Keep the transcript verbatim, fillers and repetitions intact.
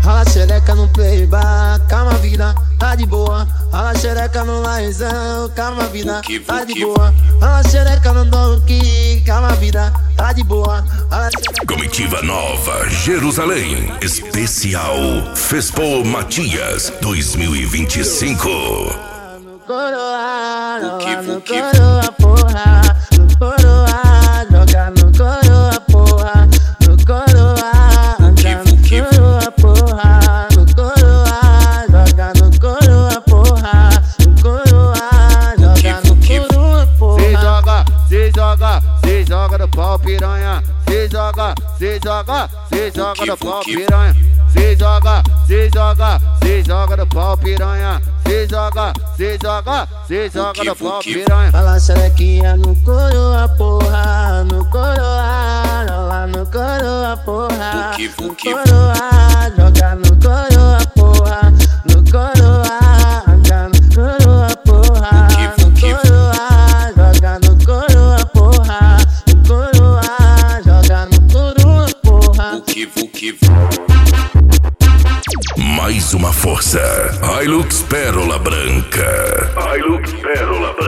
rala xereca no playbar, calma vida, tá de boa. Rala xereca no laizão, calma vida, tá de boa. Rala xereca no donkey, calma vida, tá de boa. Comitiva Nova Jerusalém, especial Fespo Matias dois mil e vinte e cinco. No coroa, no coroa, porra. No coroa, joga no coroa, porra. No coroa, anda no coroa, porra. No coroa, joga no coroa, porra. No coroa, joga no coroa, porra. Se joga, se joga, se joga no pau piranha. Se joga, se joga, se joga no pau piranha. Se joga, se joga, se joga no pau piranha. Se joga, se joga, se joga no pau piranha. Fala xerequinha no coroa, porra. No coroa, rola no coroa, porra. No coroa, joga no coroa, porra. No coroa, anda no coroa, porra. No coroa, joga no coroa, porra. No coroa, joga no coroa, porra. Mais uma força. Hilux Pérola Branca. Hilux Pérola Branca.